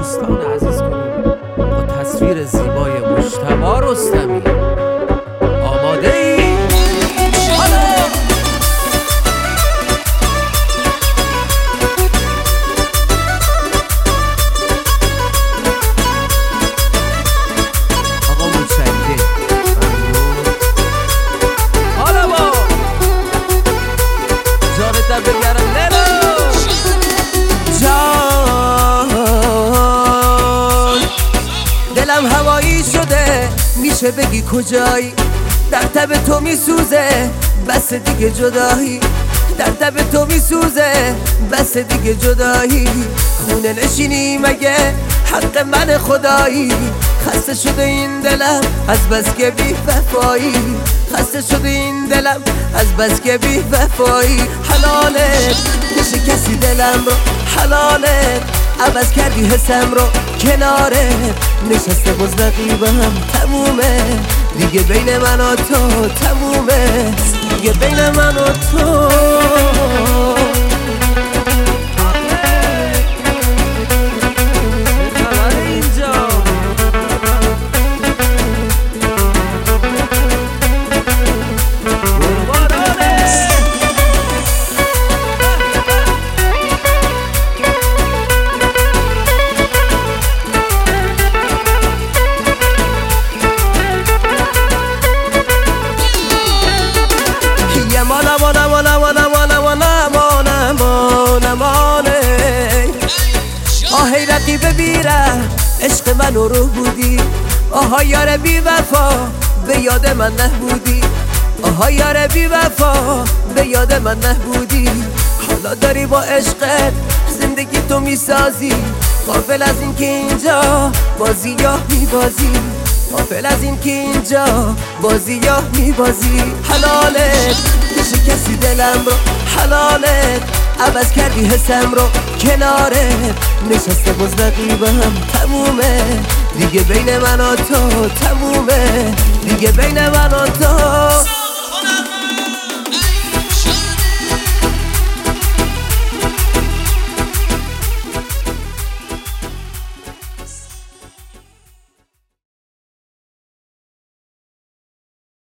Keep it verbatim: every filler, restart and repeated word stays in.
دوستان عزیز کنیم با تصویر زیبای مجتبی رستمی. آماده ای؟ آقا متشکرم. حالا با جانتم بگرم لیلا دلم هوایی شده، میشه بگی کجایی؟ در تب تو میسوزه بس دیگه جدایی، در تب تو میسوزه بس دیگه جدایی. خونه نشینی مگه حق من خدایی؟ خسته شده این دلم از بس که بی وفایی، خسته شده این دلم از بس که بی وفایی. حلالت میشه کسی دلم رو، حلالت عوض کردی حسم رو، کنارت نشسته مزدقیبم تمومه دیگه، بین من و تو تمومه دیگه، بین من و تو. آهی رقیب بیره عشق من رو بودی، آها یار بی وفا به یاد من نبودی، آها یار بی وفا به یاد من نبودی. حالا داری با عشقت زندگی تو میسازی، غافل از این که اینجا بازی یا میبازی، غافل از این که اینجا بازی یا میبازی. حلالت میشه کسی دلم رو، حلالت عوض کردی حسم رو، کنارت نشسته مزدقیبم تمومه دیگه، بین من و تو تمومه دیگه، بین من و تو.